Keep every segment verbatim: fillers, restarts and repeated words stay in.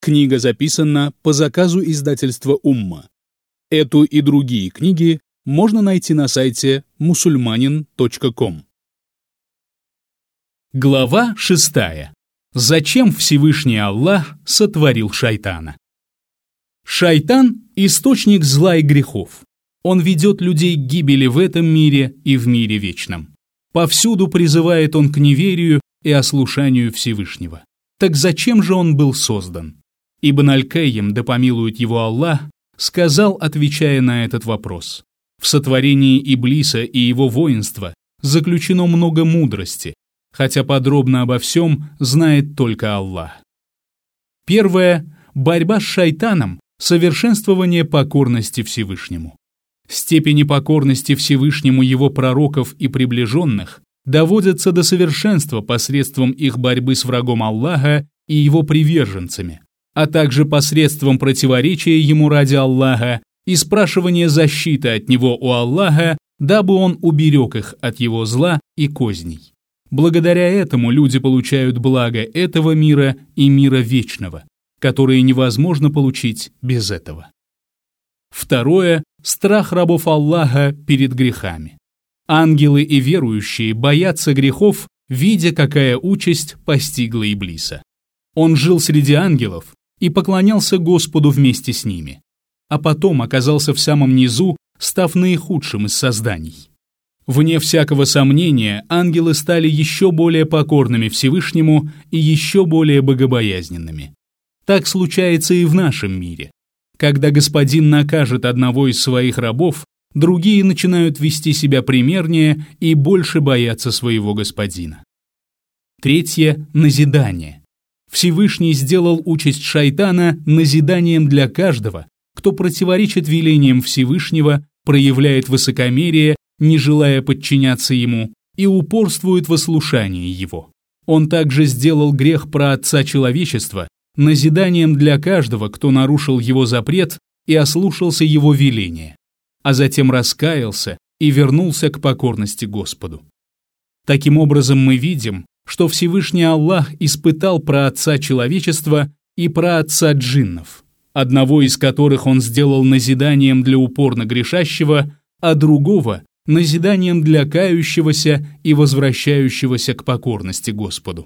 Книга записана по заказу издательства «Умма». Эту и другие книги можно найти на сайте мусульманин точка ком. Глава шестая. Зачем Всевышний Аллах сотворил шайтана? Шайтан – источник зла и грехов. Он ведет людей к гибели в этом мире и в мире вечном. Повсюду призывает он к неверию и ослушанию Всевышнего. Так зачем же он был создан? Ибн Аль-Кайим, да помилует его Аллах, сказал, отвечая на этот вопрос: в сотворении Иблиса и его воинства заключено много мудрости, хотя подробно обо всем знает только Аллах. Первое. Борьба с шайтаном – совершенствование покорности Всевышнему. Степени покорности Всевышнему его пророков и приближенных доводятся до совершенства посредством их борьбы с врагом Аллаха и его приверженцами, а также посредством противоречия ему ради Аллаха и спрашивания защиты от него у Аллаха, дабы он уберег их от его зла и козней. Благодаря этому люди получают благо этого мира и мира вечного, которые невозможно получить без этого. Второе – страх рабов Аллаха перед грехами. Ангелы и верующие боятся грехов, видя, какая участь постигла Иблиса. Он жил среди ангелов и поклонялся Господу вместе с ними, а потом оказался в самом низу, став наихудшим из созданий. Вне всякого сомнения, ангелы стали еще более покорными Всевышнему и еще более богобоязненными. Так случается и в нашем мире. Когда господин накажет одного из своих рабов, другие начинают вести себя примернее и больше бояться своего господина. Третье – назидание. Всевышний сделал участь шайтана назиданием для каждого, кто противоречит велениям Всевышнего, проявляет высокомерие, не желая подчиняться ему, и упорствует в ослушании его. Он также сделал грех праотца человечества назиданием для каждого, кто нарушил его запрет и ослушался его веления, а затем раскаялся и вернулся к покорности Господу. Таким образом, мы видим, что Всевышний Аллах испытал праотца человечества и праотца джиннов, одного из которых он сделал назиданием для упорно грешащего, а другого – назиданием для кающегося и возвращающегося к покорности Господу.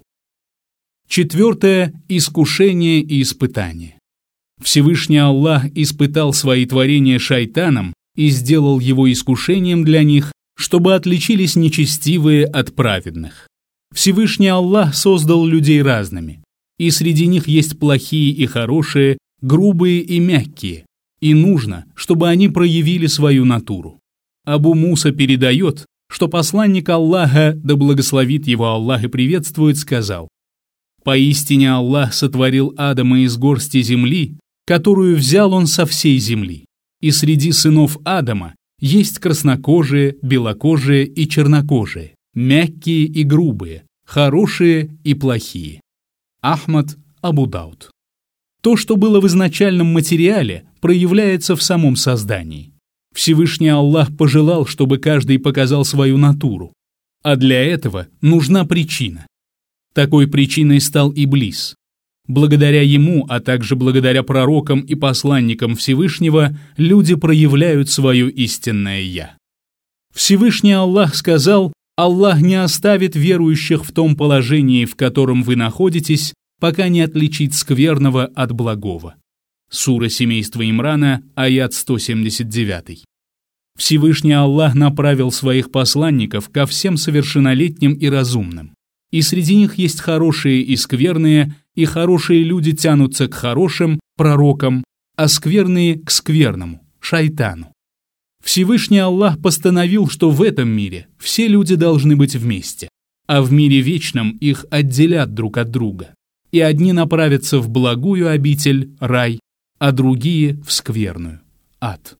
Четвертое – искушение и испытание. Всевышний Аллах испытал свои творения шайтаном и сделал его искушением для них, чтобы отличились нечестивые от праведных. Всевышний Аллах создал людей разными, и среди них есть плохие и хорошие, грубые и мягкие, и нужно, чтобы они проявили свою натуру. Абу Муса передает, что посланник Аллаха, да благословит его Аллах и приветствует, сказал: «Поистине Аллах сотворил Адама из горсти земли, которую взял он со всей земли, и среди сынов Адама есть краснокожие, белокожие и чернокожие, мягкие и грубые, хорошие и плохие». Ахмад, Абу Дауд. То, что было в изначальном материале, проявляется в самом создании. Всевышний Аллах пожелал, чтобы каждый показал свою натуру, а для этого нужна причина. Такой причиной стал Иблис. Благодаря ему, а также благодаря пророкам и посланникам Всевышнего, люди проявляют свое истинное «Я». Всевышний Аллах сказал: «Аллах не оставит верующих в том положении, в котором вы находитесь, пока не отличит скверного от благого». Сура семейства Имрана, аят сто семьдесят девять. Всевышний Аллах направил своих посланников ко всем совершеннолетним и разумным. И среди них есть хорошие и скверные, и хорошие люди тянутся к хорошим, пророкам, а скверные к скверному, шайтану. Всевышний Аллах постановил, что в этом мире все люди должны быть вместе, а в мире вечном их отделят друг от друга, и одни направятся в благую обитель, рай, а другие в скверную, ад.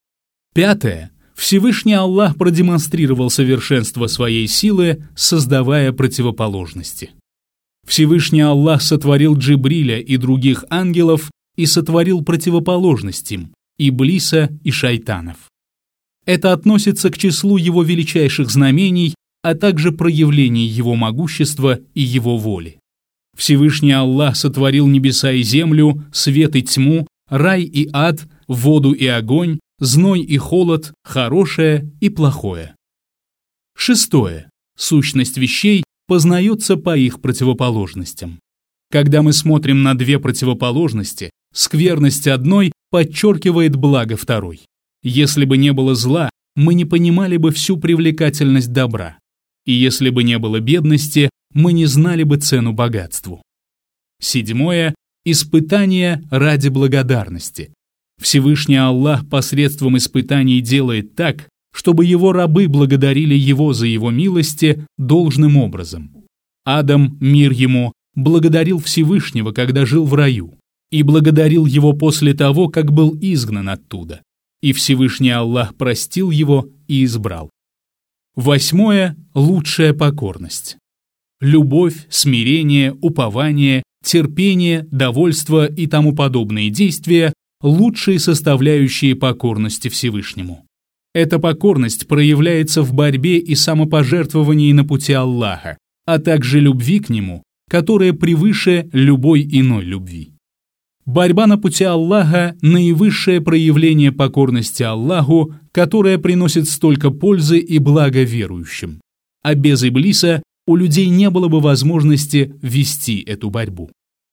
Пятое. Всевышний Аллах продемонстрировал совершенство своей силы, создавая противоположности. Всевышний Аллах сотворил Джибриля и других ангелов и сотворил противоположность им, Иблиса и шайтанов. Это относится к числу его величайших знамений, а также проявлений его могущества и его воли. Всевышний Аллах сотворил небеса и землю, свет и тьму, рай и ад, воду и огонь, зной и холод, хорошее и плохое. Шестое. Сущность вещей познается по их противоположностям. Когда мы смотрим на две противоположности, скверность одной подчеркивает благо второй. Если бы не было зла, мы не понимали бы всю привлекательность добра. И если бы не было бедности, мы не знали бы цену богатству. Седьмое. Испытание ради благодарности. Всевышний Аллах посредством испытаний делает так, чтобы его рабы благодарили его за его милости должным образом. Адам, мир ему, благодарил Всевышнего, когда жил в раю, и благодарил его после того, как был изгнан оттуда. И Всевышний Аллах простил его и избрал. Восьмое. Лучшая покорность. Любовь, смирение, упование, терпение, довольство и тому подобные действия – лучшие составляющие покорности Всевышнему. Эта покорность проявляется в борьбе и самопожертвовании на пути Аллаха, а также любви к Нему, которая превыше любой иной любви. Борьба на пути Аллаха – наивысшее проявление покорности Аллаху, которое приносит столько пользы и блага верующим. А без Иблиса у людей не было бы возможности вести эту борьбу.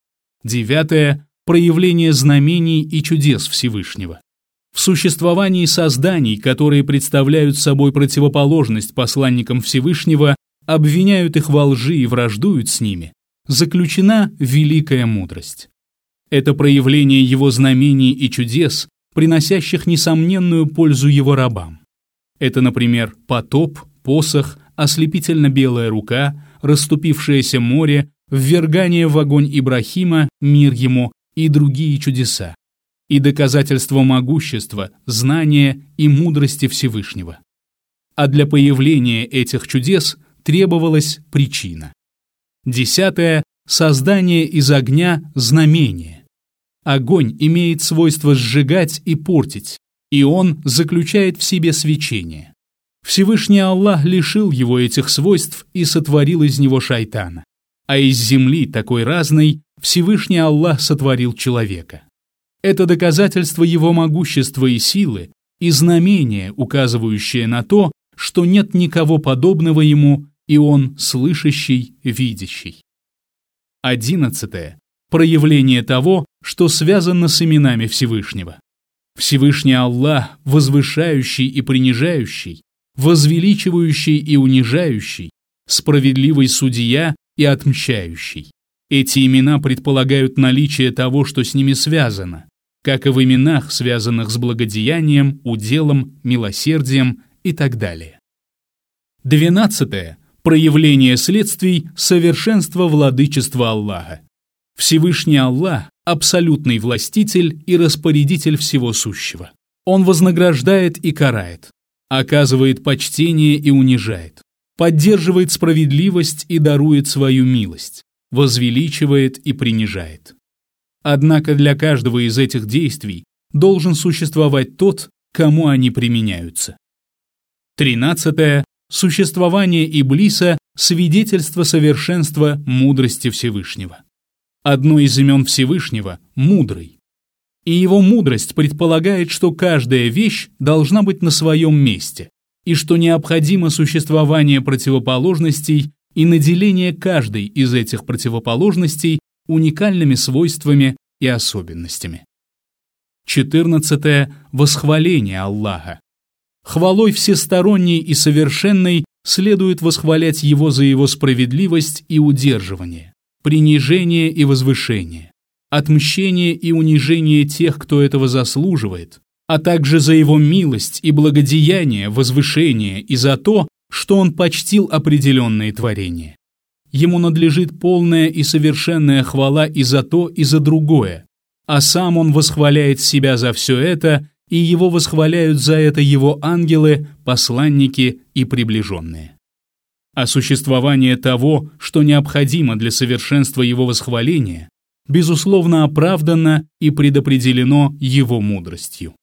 Девятое. Проявление знамений и чудес Всевышнего. В существовании созданий, которые представляют собой противоположность посланникам Всевышнего, обвиняют их во лжи и враждуют с ними, заключена великая мудрость. Это проявление его знамений и чудес, приносящих несомненную пользу его рабам. Это, например, потоп, посох, ослепительно-белая рука, расступившееся море, ввергание в огонь Ибрахима, мир ему, и другие чудеса, и доказательство могущества, знания и мудрости Всевышнего. А для появления этих чудес требовалась причина. Десятое. Создание из огня знамения. Огонь имеет свойство сжигать и портить, и он заключает в себе свечение. Всевышний Аллах лишил его этих свойств и сотворил из него шайтана. А из земли, такой разной, Всевышний Аллах сотворил человека. Это доказательство его могущества и силы, и знамение, указывающее на то, что нет никого подобного ему, и он слышащий, видящий. Одиннадцатое. Проявление того, что связано с именами Всевышнего. Всевышний Аллах, возвышающий и принижающий, возвеличивающий и унижающий, справедливый судья и отмщающий. Эти имена предполагают наличие того, что с ними связано, как и в именах, связанных с благодеянием, уделом, милосердием и так далее. Двенадцатое. Проявление следствий совершенства владычества Аллаха. Всевышний Аллах – абсолютный властитель и распорядитель всего сущего. Он вознаграждает и карает, оказывает почтение и унижает, поддерживает справедливость и дарует свою милость, возвеличивает и принижает. Однако для каждого из этих действий должен существовать тот, кому они применяются. Тринадцатое. Существование Иблиса – свидетельство совершенства мудрости Всевышнего. Одно из имен Всевышнего – мудрый. И его мудрость предполагает, что каждая вещь должна быть на своем месте, и что необходимо существование противоположностей и наделение каждой из этих противоположностей уникальными свойствами и особенностями. Четырнадцатое. Восхваление Аллаха. Хвалой всесторонней и совершенной следует восхвалять Его за Его справедливость и удерживание, принижение и возвышение, отмщение и унижение тех, кто этого заслуживает, а также за Его милость и благодеяние, возвышение и за то, что Он почтил определенные творения. Ему надлежит полная и совершенная хвала и за то, и за другое, а сам Он восхваляет себя за все это, и Его восхваляют за это Его ангелы, посланники и приближенные. А существование того, что необходимо для совершенства Его восхваления, безусловно оправдано и предопределено Его мудростью.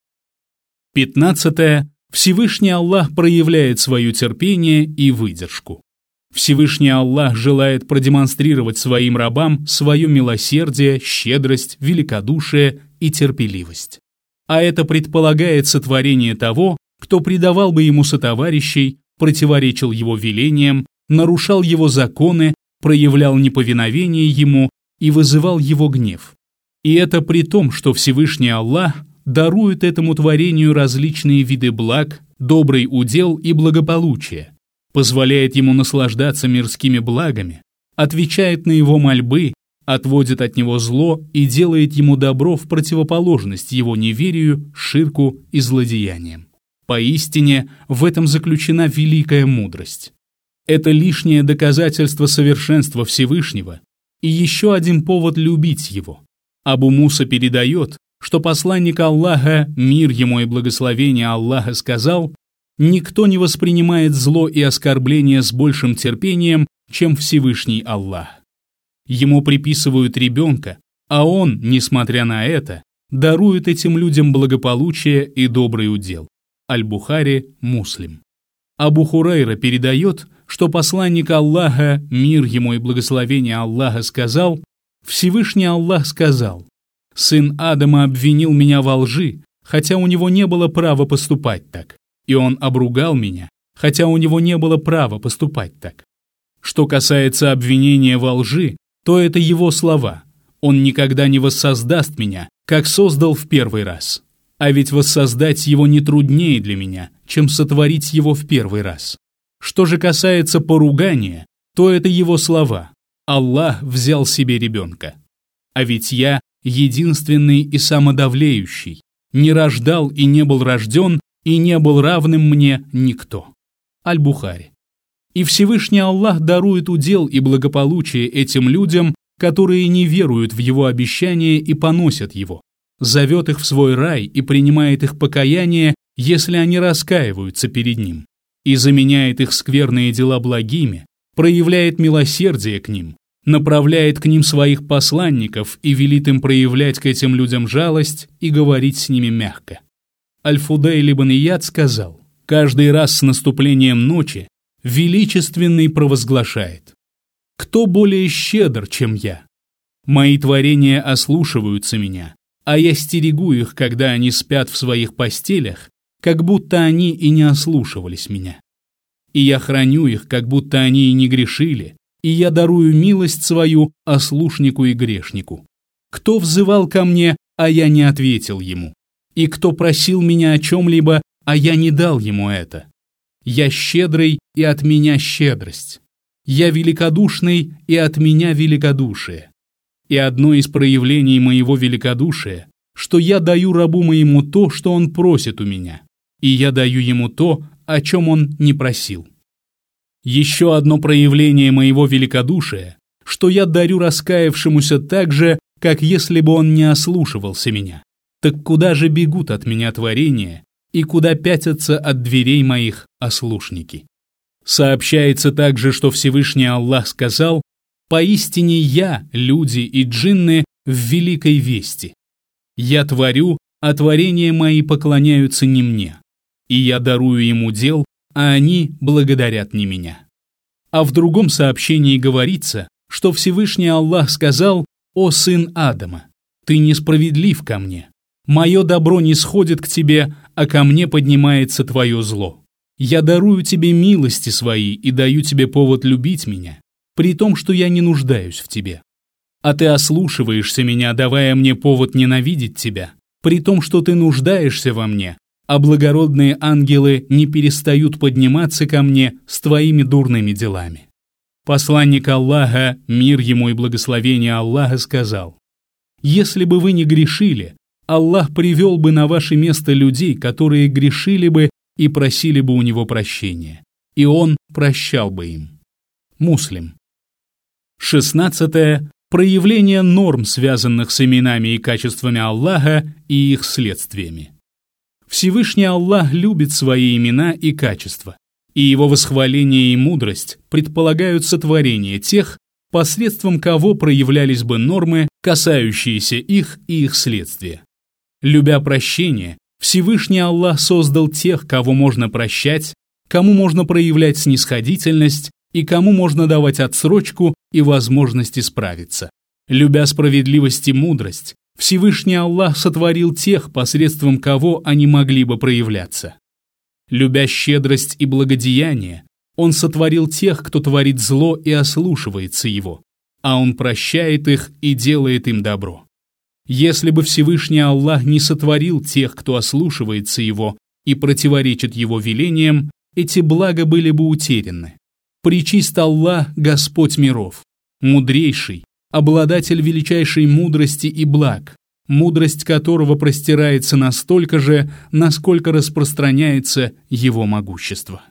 Пятнадцатое. Всевышний Аллах проявляет свое терпение и выдержку. Всевышний Аллах желает продемонстрировать своим рабам свое милосердие, щедрость, великодушие и терпеливость. А это предполагает сотворение того, кто предавал бы ему сотоварищей, противоречил его велениям, нарушал его законы, проявлял неповиновение ему и вызывал его гнев. И это при том, что Всевышний Аллах дарует этому творению различные виды благ, добрый удел и благополучие, позволяет ему наслаждаться мирскими благами, отвечает на его мольбы, отводит от него зло и делает ему добро в противоположность его неверию, ширку и злодеяниям. Поистине, в этом заключена великая мудрость. Это лишнее доказательство совершенства Всевышнего и еще один повод любить его. Абу Муса передает, что посланник Аллаха, мир ему и благословение Аллаха, сказал: «Никто не воспринимает зло и оскорбление с большим терпением, чем Всевышний Аллах». Ему приписывают ребенка, а он, несмотря на это, дарует этим людям благополучие и добрый удел. Аль-Бухари, Муслим. Абу Хурайра передает, что посланник Аллаха, мир ему и благословение Аллаха, сказал: «Всевышний Аллах сказал: сын Адама обвинил меня во лжи, хотя у него не было права поступать так, и он обругал меня, хотя у него не было права поступать так. Что касается обвинения во лжи, то это его слова. Он никогда не воссоздаст меня, как создал в первый раз. А ведь воссоздать его не труднее для меня, чем сотворить его в первый раз. Что же касается поругания, то это его слова. Аллах взял себе ребенка. А ведь я единственный и самодовлеющий, не рождал и не был рожден, и не был равным мне никто». Аль-Бухари. И Всевышний Аллах дарует удел и благополучие этим людям, которые не веруют в его обещание и поносят его, зовет их в свой рай и принимает их покаяние, если они раскаиваются перед ним, и заменяет их скверные дела благими, проявляет милосердие к ним, направляет к ним своих посланников и велит им проявлять к этим людям жалость и говорить с ними мягко. Аль-Фудайль ибн Ияд сказал: «Каждый раз с наступлением ночи величественный провозглашает: кто более щедр, чем я? Мои творения ослушиваются меня, а я стерегу их, когда они спят в своих постелях, как будто они и не ослушивались меня. И я храню их, как будто они и не грешили, и я дарую милость свою ослушнику и грешнику. Кто взывал ко мне, а я не ответил ему? И кто просил меня о чем-либо, а я не дал ему это? Я щедрый, и от меня щедрость. Я великодушный, и от меня великодушие. И одно из проявлений моего великодушия, что я даю рабу моему то, что он просит у меня, и я даю ему то, о чем он не просил. Еще одно проявление моего великодушия, что я дарю раскаявшемуся так же, как если бы он не ослушивался меня. Так куда же бегут от меня творения, и куда пятятся от дверей моих ослушники?» Сообщается также, что Всевышний Аллах сказал: «Поистине я, люди и джинны, в великой вести. Я творю, а творения мои поклоняются не мне, и я дарую им удел, а они благодарят не меня». А в другом сообщении говорится, что Всевышний Аллах сказал: «О сын Адама, ты несправедлив ко мне. Мое добро не сходит к тебе, а ко мне поднимается твое зло. Я дарую тебе милости свои и даю тебе повод любить меня, при том, что я не нуждаюсь в тебе. А ты ослушиваешься меня, давая мне повод ненавидеть тебя, при том, что ты нуждаешься во мне, а благородные ангелы не перестают подниматься ко мне с твоими дурными делами». Посланник Аллаха, мир ему и благословение Аллаха, сказал: «Если бы вы не грешили, Аллах привел бы на ваше место людей, которые грешили бы и просили бы у него прощения, и он прощал бы им». Муслим. шестнадцатое. Проявление норм, связанных с именами и качествами Аллаха и их следствиями. Всевышний Аллах любит свои имена и качества, и его восхваление и мудрость предполагают сотворение тех, посредством кого проявлялись бы нормы, касающиеся их и их следствия. Любя прощение, Всевышний Аллах создал тех, кого можно прощать, кому можно проявлять снисходительность, и кому можно давать отсрочку и возможность исправиться. Любя справедливость и мудрость, Всевышний Аллах сотворил тех, посредством кого они могли бы проявляться. Любя щедрость и благодеяние, Он сотворил тех, кто творит зло и ослушивается Его, а Он прощает их и делает им добро. Если бы Всевышний Аллах не сотворил тех, кто ослушивается Его и противоречит Его велениям, эти блага были бы утеряны. Пречист Аллах, Господь миров, мудрейший, обладатель величайшей мудрости и благ, мудрость которого простирается настолько же, насколько распространяется Его могущество.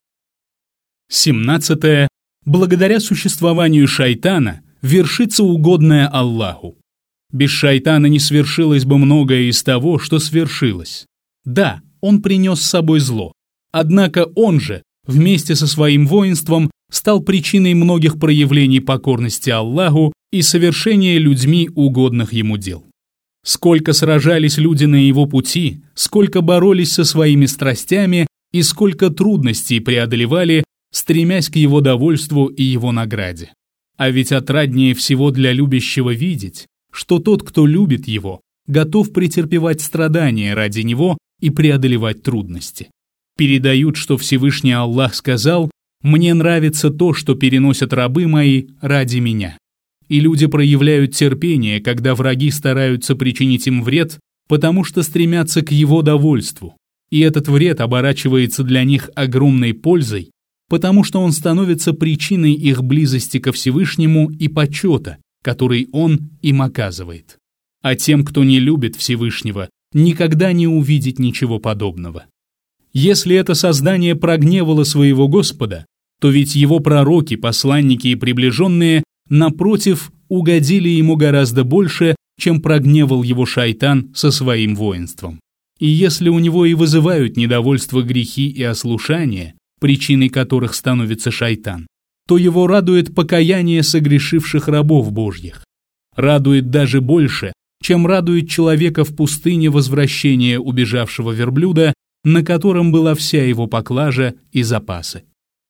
семнадцатое. Благодаря существованию шайтана вершится угодное Аллаху. Без шайтана не свершилось бы многое из того, что свершилось. Да, он принес с собой зло. Однако он же, вместе со своим воинством, стал причиной многих проявлений покорности Аллаху и совершения людьми угодных ему дел. Сколько сражались люди на его пути, сколько боролись со своими страстями и сколько трудностей преодолевали, стремясь к его довольству и его награде. А ведь отраднее всего для любящего видеть, что тот, кто любит его, готов претерпевать страдания ради него и преодолевать трудности. Передают, что Всевышний Аллах сказал: «Мне нравится то, что переносят рабы мои ради меня». И люди проявляют терпение, когда враги стараются причинить им вред, потому что стремятся к его довольству. И этот вред оборачивается для них огромной пользой, потому что он становится причиной их близости ко Всевышнему и почета, который он им оказывает. А тем, кто не любит Всевышнего, никогда не увидеть ничего подобного. Если это создание прогневало своего Господа, то ведь его пророки, посланники и приближенные, напротив, угодили ему гораздо больше, чем прогневал его шайтан со своим воинством. И если у него и вызывают недовольство грехи и ослушание, причиной которых становится шайтан, то его радует покаяние согрешивших рабов Божьих. Радует даже больше, чем радует человека в пустыне возвращение убежавшего верблюда, на котором была вся его поклажа и запасы.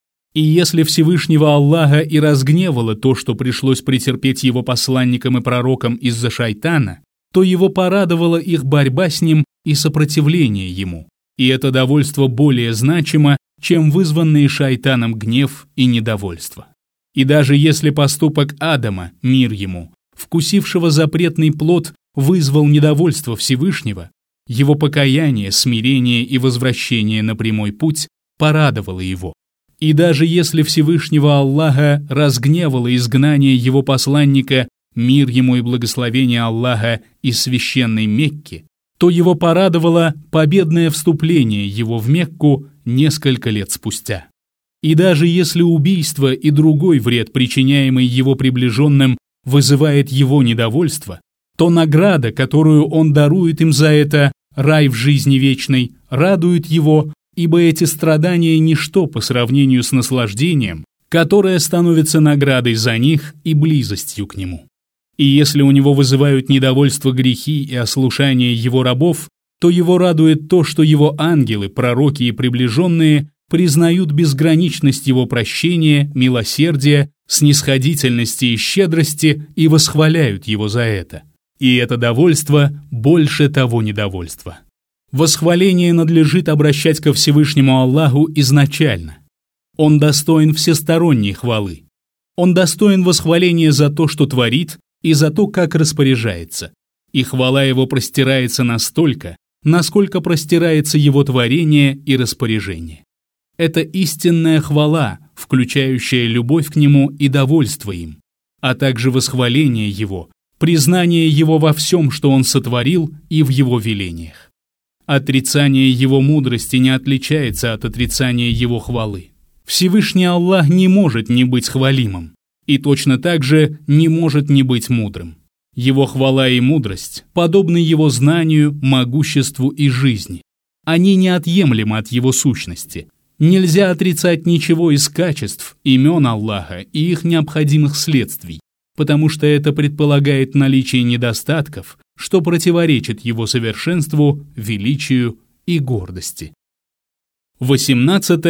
И если Всевышнего Аллаха и разгневало то, что пришлось претерпеть его посланникам и пророкам из-за шайтана, то его порадовала их борьба с ним и сопротивление ему, и это довольство более значимо, чем вызванные шайтаном гнев и недовольство. И даже если поступок Адама, мир ему, вкусившего запретный плод, вызвал недовольство Всевышнего, его покаяние, смирение и возвращение на прямой путь порадовало его. И даже если Всевышнего Аллаха разгневало изгнание его посланника, мир ему и благословение Аллаха из священной Мекки, то его порадовало победное вступление его в Мекку несколько лет спустя. И даже если убийство и другой вред, причиняемый его приближенным, вызывает его недовольство, то награда, которую он дарует им за это, рай в жизни вечной, радует его, ибо эти страдания – ничто по сравнению с наслаждением, которое становится наградой за них и близостью к нему. И если у него вызывают недовольство грехи и ослушание его рабов, то его радует то, что его ангелы, пророки и приближенные признают безграничность его прощения, милосердия, снисходительности и щедрости и восхваляют его за это. И это довольство больше того недовольства. Восхваление надлежит обращать ко Всевышнему Аллаху изначально. Он достоин всесторонней хвалы. Он достоин восхваления за то, что творит, и за то, как распоряжается. И хвала его простирается настолько, насколько простирается его творение и распоряжение. Это истинная хвала, включающая любовь к нему и довольство им, а также восхваление его, признание его во всем, что он сотворил, и в его велениях. Отрицание его мудрости не отличается от отрицания его хвалы. Всевышний Аллах не может не быть хвалимым, и точно так же не может не быть мудрым. Его хвала и мудрость подобны его знанию, могуществу и жизни. Они неотъемлемы от его сущности. Нельзя отрицать ничего из качеств, имен Аллаха и их необходимых следствий, потому что это предполагает наличие недостатков, что противоречит его совершенству, величию и гордости. восемнадцатое.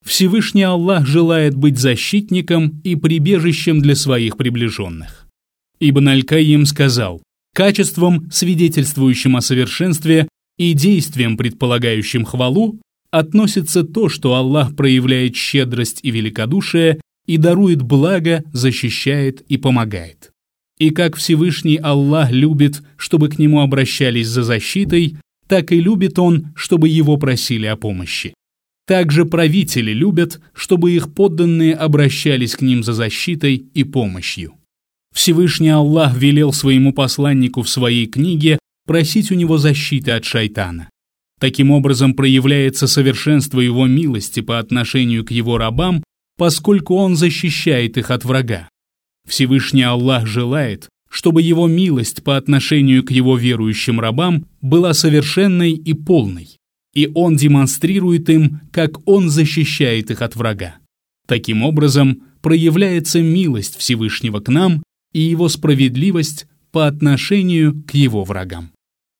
Всевышний Аллах желает быть защитником и прибежищем для своих приближенных. Ибн Аль-Кайим сказал: качеством, свидетельствующим о совершенстве, и действием, предполагающим хвалу, относится то, что Аллах проявляет щедрость и великодушие и дарует благо, защищает и помогает. И как Всевышний Аллах любит, чтобы к Нему обращались за защитой, так и любит Он, чтобы Его просили о помощи. Также правители любят, чтобы их подданные обращались к ним за защитой и помощью. Всевышний Аллах велел своему посланнику в своей книге просить у него защиты от шайтана. Таким образом проявляется совершенство его милости по отношению к его рабам, поскольку он защищает их от врага. Всевышний Аллах желает, чтобы его милость по отношению к его верующим рабам была совершенной и полной, и он демонстрирует им, как он защищает их от врага. Таким образом проявляется милость Всевышнего к нам и его справедливость по отношению к его врагам.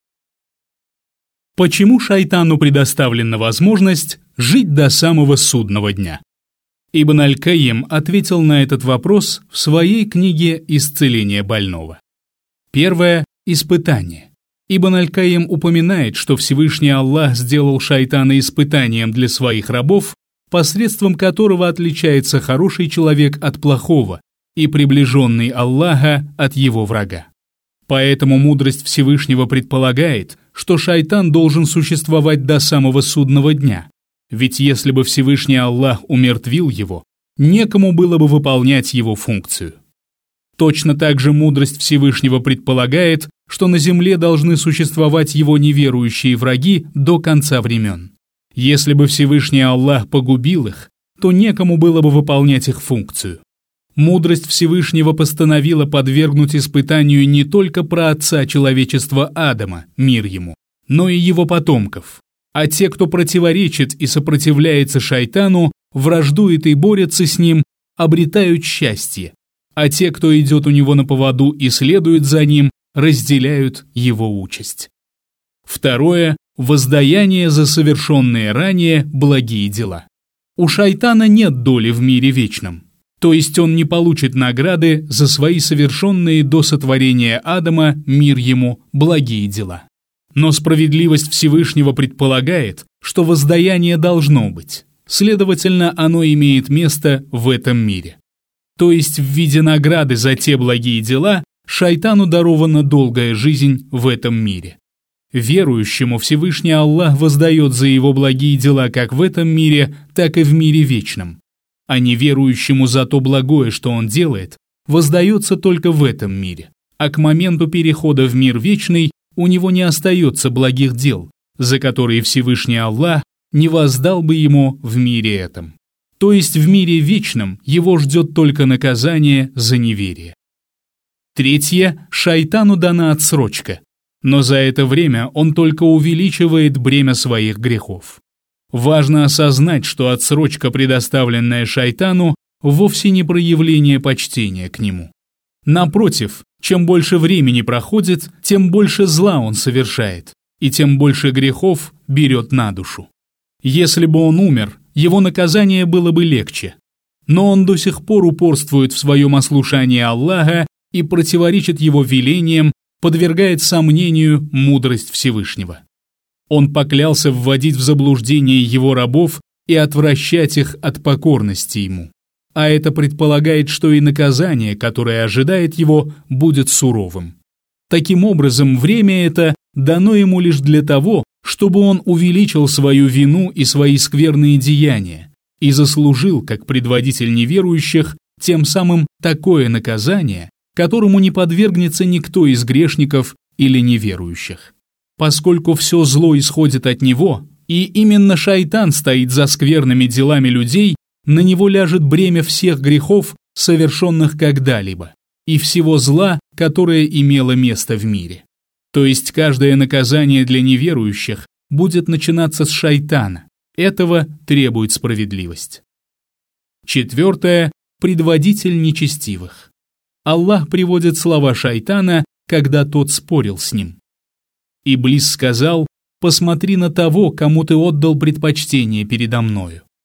Почему шайтану предоставлена возможность жить до самого судного дня? Ибн Аль-Кайим ответил на этот вопрос в своей книге «Исцеление больного». Первое – испытание. Ибн Аль-Кайим упоминает, что Всевышний Аллах сделал шайтана испытанием для своих рабов, посредством которого отличается хороший человек от плохого и приближенный Аллаха от его врага. Поэтому мудрость Всевышнего предполагает, что шайтан должен существовать до самого судного дня, ведь если бы Всевышний Аллах умертвил его, некому было бы выполнять его функцию. Точно так же мудрость Всевышнего предполагает, что на земле должны существовать его неверующие враги до конца времен. Если бы Всевышний Аллах погубил их, то некому было бы выполнять их функцию. Мудрость Всевышнего постановила подвергнуть испытанию не только праотца человечества Адама, мир ему, но и его потомков. А те, кто противоречит и сопротивляется шайтану, враждует и борется с ним, обретают счастье. А те, кто идет у него на поводу и следует за ним, разделяют его участь. Второе – воздаяние за совершенные ранее благие дела. У шайтана нет доли в мире вечном. То есть он не получит награды за свои совершенные до сотворения Адама, мир ему, благие дела. Но справедливость Всевышнего предполагает, что воздаяние должно быть, следовательно, оно имеет место в этом мире. То есть в виде награды за те благие дела шайтану дарована долгая жизнь в этом мире. Верующему Всевышний Аллах воздает за его благие дела как в этом мире, так и в мире вечном. А неверующему за то благое, что он делает, воздается только в этом мире, а к моменту перехода в мир вечный у него не остается благих дел, за которые Всевышний Аллах не воздал бы ему в мире этом. То есть в мире вечном его ждет только наказание за неверие. Третье, шайтану дана отсрочка, но за это время он только увеличивает бремя своих грехов. Важно осознать, что отсрочка, предоставленная шайтану, вовсе не проявление почтения к нему. Напротив, чем больше времени проходит, тем больше зла он совершает, и тем больше грехов берет на душу. Если бы он умер, его наказание было бы легче. Но он до сих пор упорствует в своем ослушании Аллаха и противоречит его велениям, подвергает сомнению мудрость Всевышнего. Он поклялся вводить в заблуждение его рабов и отвращать их от покорности ему. А это предполагает, что и наказание, которое ожидает его, будет суровым. Таким образом, время это дано ему лишь для того, чтобы он увеличил свою вину и свои скверные деяния и заслужил, как предводитель неверующих, тем самым такое наказание, которому не подвергнется никто из грешников или неверующих. Поскольку все зло исходит от него, и именно шайтан стоит за скверными делами людей, на него ляжет бремя всех грехов, совершенных когда-либо, и всего зла, которое имело место в мире. То есть каждое наказание для неверующих будет начинаться с шайтана. Этого требует справедливость. Четвертое. Предводитель нечестивых. Аллах приводит слова шайтана, когда тот спорил с ним. Иблис сказал: «Посмотри на того, кому ты отдал предпочтение передо мною.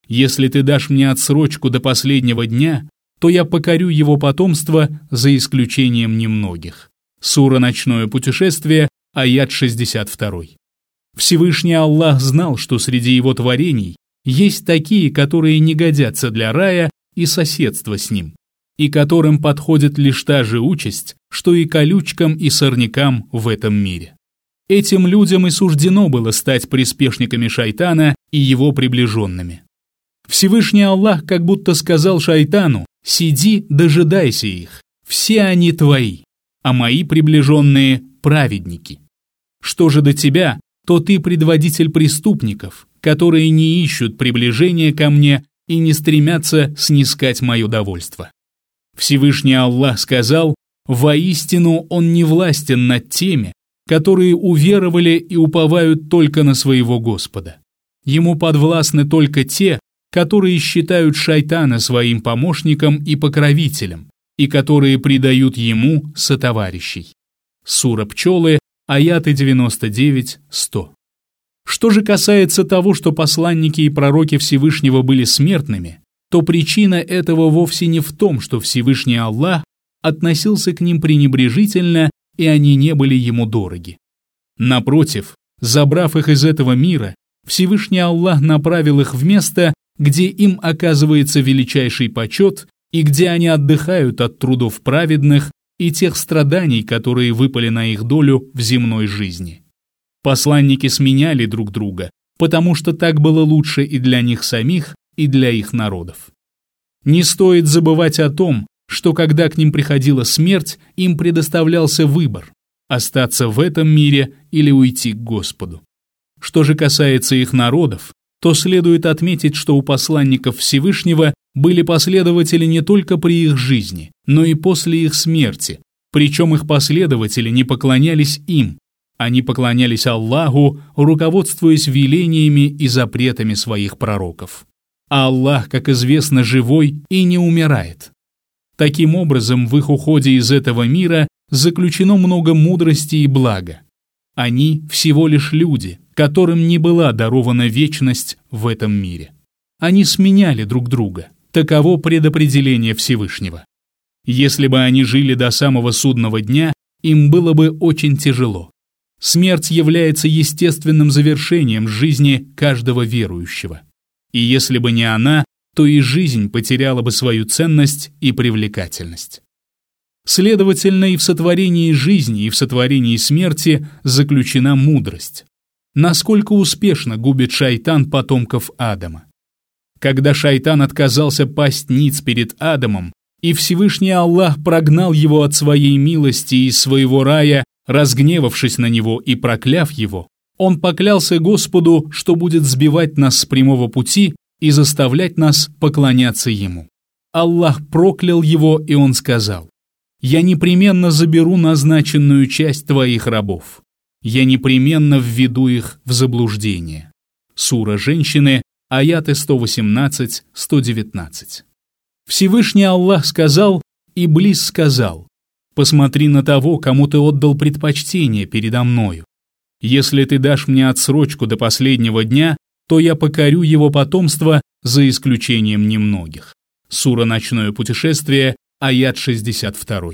Если ты дашь мне отсрочку до последнего дня, то я покорю его потомство за исключением немногих. Сура «Ночное путешествие», аят шестьдесят два. Всевышний Аллах знал, что среди его творений есть такие, которые не годятся для рая и соседства с ним, и которым подходит лишь та же участь, что и колючкам и сорнякам в этом мире. Этим людям и суждено было стать приспешниками шайтана и его приближенными. Всевышний Аллах как будто сказал шайтану: «Сиди, дожидайся их, все они твои, а мои приближенные – праведники. Что же до тебя, то ты предводитель преступников, которые не ищут приближения ко мне и не стремятся снискать мое довольство». Всевышний Аллах сказал: «Воистину Он не властен над теми, которые уверовали и уповают только на своего Господа. Ему подвластны только те, которые считают шайтана своим помощником и покровителем, и которые предают ему сотоварищей». Сура «Пчелы», аяты девяносто девять сто. Что же касается того, что посланники и пророки Всевышнего были смертными, то причина этого вовсе не в том, что Всевышний Аллах относился к ним пренебрежительно, и они не были ему дороги. Напротив, забрав их из этого мира, Всевышний Аллах направил их в место, где им оказывается величайший почет и где они отдыхают от трудов праведных и тех страданий, которые выпали на их долю в земной жизни. Посланники сменяли друг друга, потому что так было лучше и для них самих, и для их народов. Не стоит забывать о том, что когда к ним приходила смерть, им предоставлялся выбор – остаться в этом мире или уйти к Господу. Что же касается их народов, то следует отметить, что у посланников Всевышнего были последователи не только при их жизни, но и после их смерти, причем их последователи не поклонялись им, они поклонялись Аллаху, руководствуясь велениями и запретами своих пророков. А Аллах, как известно, живой и не умирает. Таким образом, в их уходе из этого мира заключено много мудрости и блага. Они всего лишь люди, которым не была дарована вечность в этом мире. Они сменяли друг друга. Таково предопределение Всевышнего. Если бы они жили до самого судного дня, им было бы очень тяжело. Смерть является естественным завершением жизни каждого верующего. И если бы не она, то и жизнь потеряла бы свою ценность и привлекательность. Следовательно, и в сотворении жизни, и в сотворении смерти заключена мудрость. Насколько успешно губит шайтан потомков Адама. Когда шайтан отказался пасть ниц перед Адамом, и Всевышний Аллах прогнал его от своей милости из своего рая, разгневавшись на него и прокляв его, он поклялся Господу, что будет сбивать нас с прямого пути и заставлять нас поклоняться ему. Аллах проклял его, и он сказал: «Я непременно заберу назначенную часть твоих рабов. Я непременно введу их в заблуждение». Сура «Женщины», аяты сто восемнадцать - сто девятнадцать. Всевышний Аллах сказал, Иблис сказал: «Посмотри на того, кому ты отдал предпочтение передо мною. Если ты дашь мне отсрочку до последнего дня, то я покорю его потомство за исключением немногих». Сура «Ночное путешествие», аят шестьдесят два.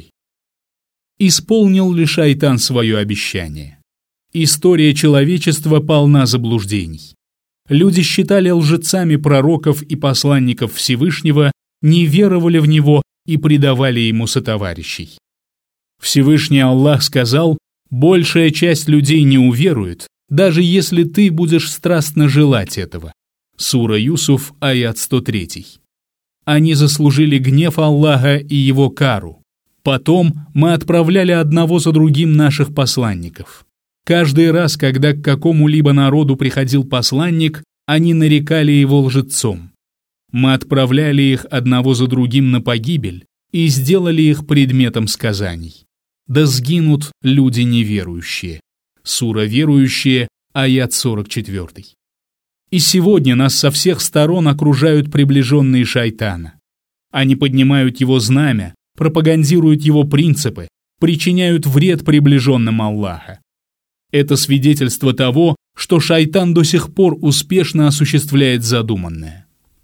Исполнил ли шайтан свое обещание? История человечества полна заблуждений. Люди считали лжецами пророков и посланников Всевышнего, не веровали в него и предавали ему сотоварищей. Всевышний Аллах сказал: «Большая часть людей не уверует, даже если ты будешь страстно желать этого». Сура Юсуф, аят сто три. Они заслужили гнев Аллаха и его кару. Потом мы отправляли одного за другим наших посланников. Каждый раз, когда к какому-либо народу приходил посланник, они нарекали его лжецом. Мы отправляли их одного за другим на погибель и сделали их предметом сказаний. Да сгинут люди неверующие. Сура «Верующие», аят сорок четыре. И сегодня нас со всех сторон окружают приближенные шайтана. Они поднимают его знамя, пропагандируют его принципы, причиняют вред приближенным Аллаха. Это свидетельство того, что шайтан до сих пор успешно осуществляет задуманное.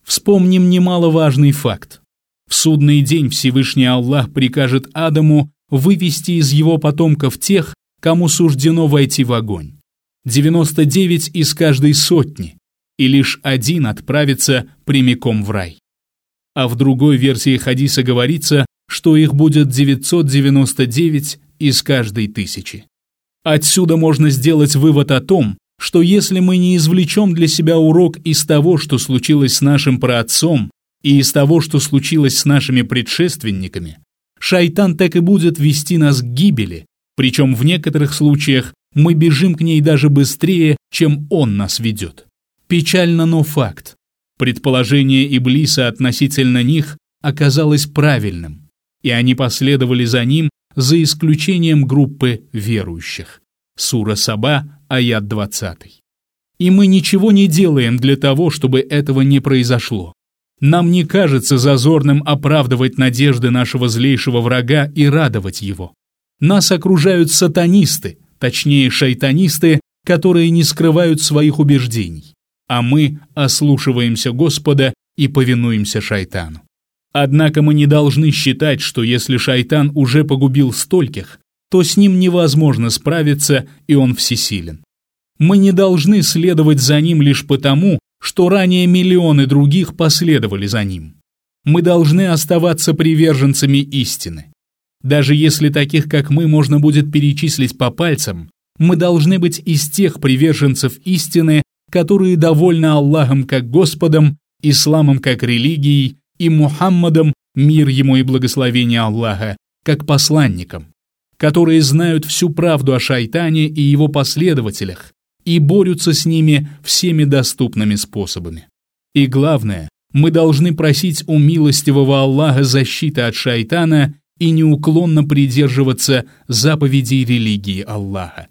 Вспомним немаловажный факт. В судный день Всевышний Аллах прикажет Адаму вывести из его потомков тех, кому суждено войти в огонь. девяносто девять из каждой сотни, и лишь один отправится прямиком в рай. А в другой версии хадиса говорится, что их будет девятьсот девяносто девять из каждой тысячи. Отсюда можно сделать вывод о том, что если мы не извлечем для себя урок из того, что случилось с нашим праотцом, и из того, что случилось с нашими предшественниками, шайтан так и будет вести нас к гибели, причем в некоторых случаях мы бежим к ней даже быстрее, чем он нас ведет. Печально, но факт. Предположение Иблиса относительно них оказалось правильным, и они последовали за ним, за исключением группы верующих. Сура Саба, аят двадцатый. И мы ничего не делаем для того, чтобы этого не произошло. Нам не кажется зазорным оправдывать надежды нашего злейшего врага и радовать его. Нас окружают сатанисты, точнее шайтанисты, которые не скрывают своих убеждений, а мы ослушиваемся Господа и повинуемся шайтану. Однако мы не должны считать, что если шайтан уже погубил стольких, то с ним невозможно справиться, и он всесилен. Мы не должны следовать за ним лишь потому, что ранее миллионы других последовали за ним. Мы должны оставаться приверженцами истины. Даже если таких, как мы, можно будет перечислить по пальцам, мы должны быть из тех приверженцев истины, которые довольны Аллахом как Господом, исламом как религией и Мухаммадом, мир ему и благословение Аллаха, как посланником, которые знают всю правду о шайтане и его последователях и борются с ними всеми доступными способами. И главное, мы должны просить у милостивого Аллаха защиты от шайтана и неуклонно придерживаться заповедей религии Аллаха.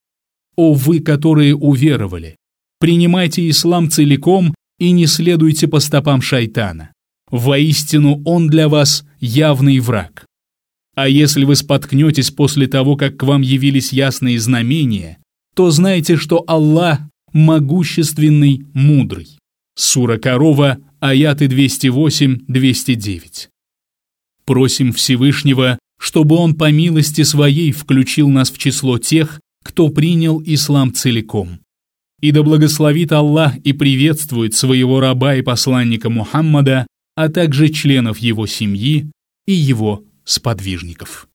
О вы, которые уверовали, принимайте ислам целиком и не следуйте по стопам шайтана. Воистину он для вас явный враг. А если вы споткнетесь после того, как к вам явились ясные знамения, то знайте, что Аллах могущественный, мудрый. Сура Корова, аяты двести восемь - двести девять. Просим Всевышнего, чтобы Он по милости Своей включил нас в число тех, кто принял ислам целиком. И да благословит Аллах и приветствует своего раба и посланника Мухаммада, а также членов его семьи и его сподвижников.